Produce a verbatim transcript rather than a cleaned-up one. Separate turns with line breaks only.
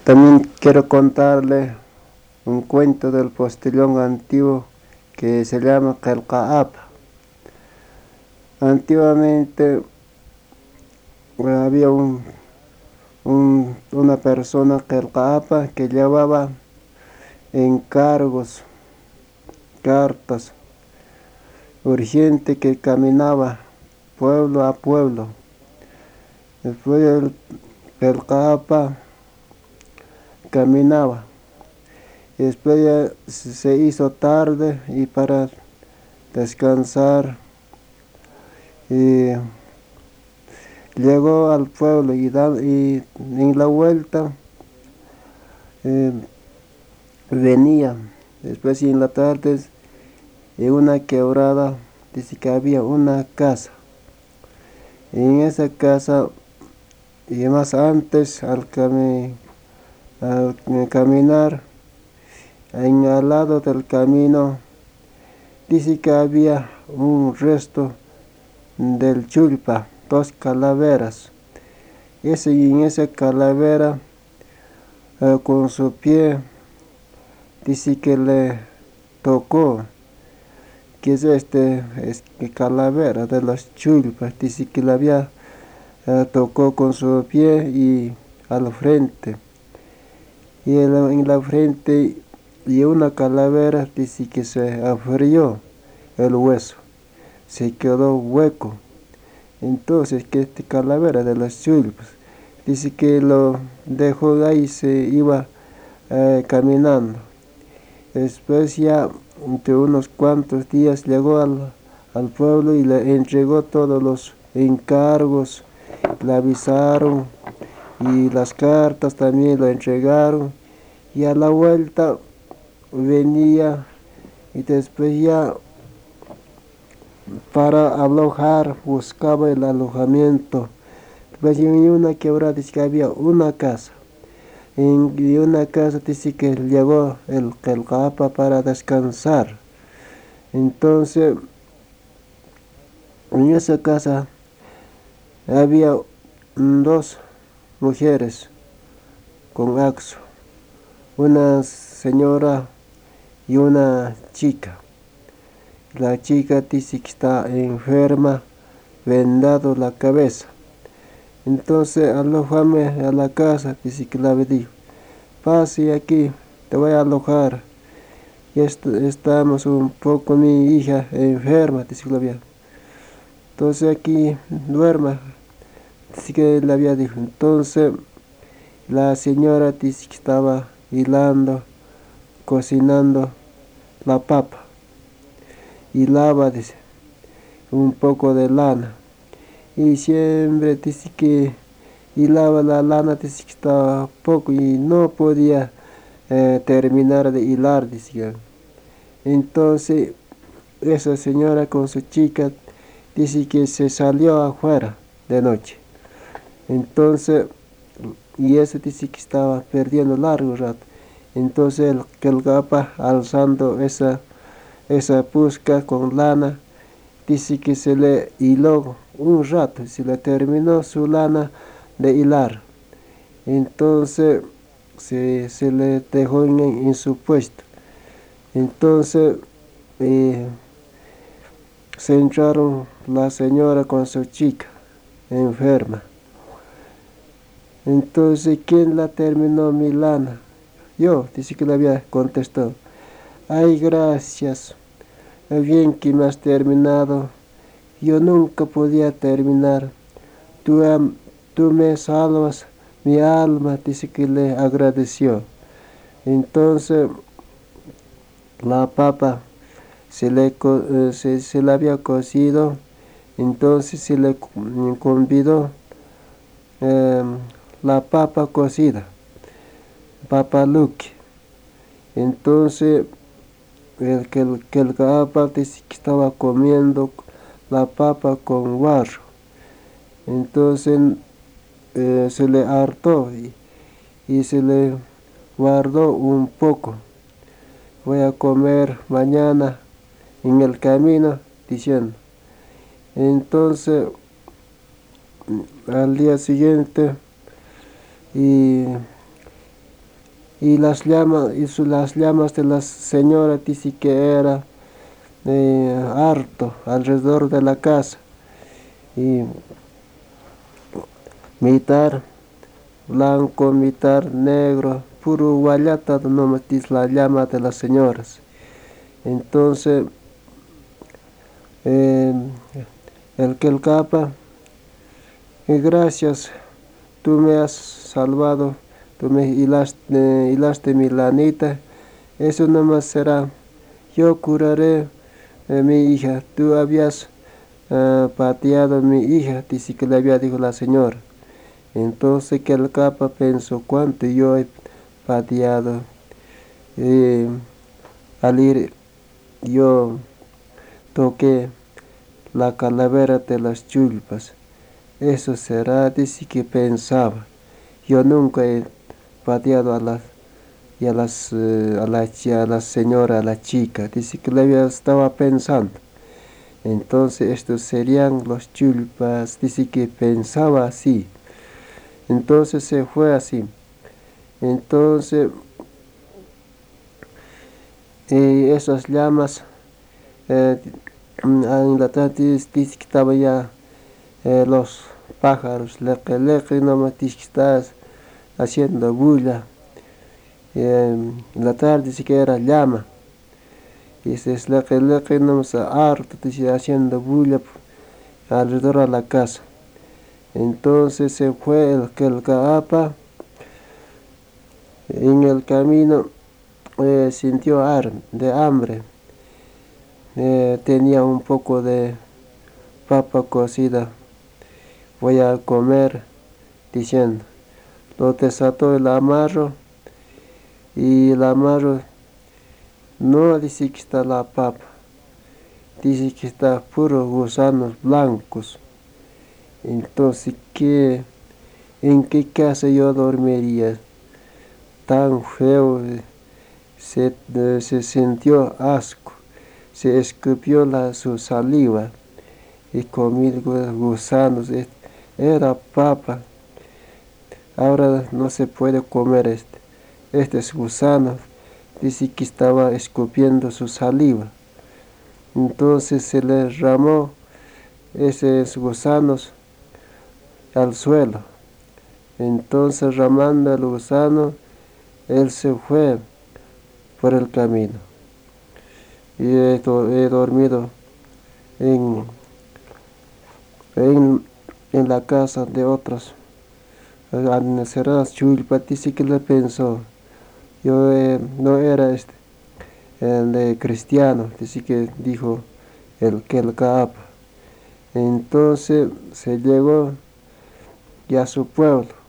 También quiero contarle un cuento del postillón antiguo que se llama Qelqaapa. Antiguamente eh, había un, un- una persona Qelqaapa que llevaba encargos, cartas, urgente, que caminaba pueblo a pueblo. Después el Qelqaapa caminaba. Después ya se hizo tarde y para descansar, y llegó al pueblo y, da- y en la vuelta eh, venía. Después y en la tarde, en una quebrada, dice que había una casa. En esa casa, y más antes, al, cami- al caminar, en al lado del camino, dice que había un resto del chulpa, dos calaveras. Ese, y en esa calavera, eh, con su pie, dice que le tocó, que es este, es que calavera de las chulpas, dice que le había eh, tocó con su pie y al frente. Y en la, en la frente y una calavera, dice que se abrió el hueso, se quedó hueco. Entonces, que este calavera de las chulpas, dice que lo dejó ahí y se iba eh, caminando. Después ya de unos cuantos días llegó al, al pueblo y le entregó todos los encargos, le avisaron y las cartas también lo entregaron, y a la vuelta venía y después ya para alojar buscaba el alojamiento. Pues en una quebrada dice que había una casa. En y una casa dice que llegó el Qelqaapa para descansar. Entonces, en esa casa había mm, dos mujeres con axo, una señora y una chica. La chica dice que está enferma, vendado la cabeza. Entonces, alojame a la casa, dice que la dijo, pase aquí, te voy a alojar. Y est- estamos un poco, mi hija enferma, dice la vieja. Entonces aquí duerma, dice que la había dicho. Entonces la señora dice que estaba hilando, cocinando la papa, y lava, dice, un poco de lana. Y siempre dice que hilaba la lana, dice que estaba poco y no podía eh, terminar de hilar, dice. Entonces esa señora con su chica dice que se salió afuera de noche. Entonces, y ese dice que estaba perdiendo largo rato. Entonces el Qelqaapa, alzando esa, esa pusca con lana, dice que se le hiló un rato, se le terminó su lana de hilar. Entonces se, se le dejó en, en su puesto. Entonces eh, se entraron la señora con su chica enferma. Entonces, ¿quién la terminó mi lana? Yo, dice que le había contestado. Ay, gracias, bien que me has terminado. Yo nunca podía terminar. Tú, am- tú me salvas mi alma, dice que le agradeció. Entonces, la papa se le, co- eh, se, se le había cocido, entonces se le co- convidó em, la papa cocida, papa luque. Entonces el que el, que el Qelqaapa dice que estaba comiendo la papa con barro. Entonces eh, se le hartó y, y se le guardó un poco. Voy a comer mañana en el camino, diciendo. Entonces al día siguiente y y las llamas, y su- las llamas de la señora dice que era eh, harto alrededor de la casa, y mitad blanco, mitad negro, puro guayata nomás dice la llama de las señoras. Entonces, eh, el que el capa, y gracias, tú me has salvado, tú me hilaste, eh, hilaste mi lanita, eso nomás será. Yo curaré a mi hija, tú habías ah, pateado a mi hija, dice que le había dicho la señora. Entonces que el capa pensó cuánto yo he pateado. Eh, al ir yo toqué la calavera de las chulpas. Eso será, dice que pensaba. Yo nunca he pateado a la, y a, las, eh, a, la, chi- a la señora, a la chica. Dice que le había- estaba pensando. Entonces estos serían los chulpas. Dice que pensaba así. Entonces se fue así. Entonces eh, esas llamas eh, en la tarde dice que estaba ya eh, los pájaros leque leque nomás dice que estás haciendo bulla. Eh, en la tarde dice que era llama. Dice es leque leque nomás harto dice haciendo bulla alrededor de la casa. Entonces se fue el que el caapa en el camino eh, sintió ar de hambre. Eh, tenía un poco de papa cocida. Voy a comer, diciendo. Lo desató el amarro y el amarro no dice que está la papa. Dice que está puros gusanos blancos. Entonces, ¿qué, ¿en qué casa yo dormiría? Tan feo. eh, Se, eh, se sintió asco. Se escupió la, su saliva y comió gusanos. eh, Era papa. Ahora no se puede comer este. Este es gusano. Dice que estaba escupiendo su saliva. Entonces se le ramó esos gusanos al suelo. Entonces ramando el gusano, él se fue por el camino. Y he, do- he dormido en, en, en la casa de otros. Al cerrar Chulpa dice que le pensó. Yo eh, no era este, el de cristiano, dice que dijo el que el capa. Entonces se llegó ya a su pueblo.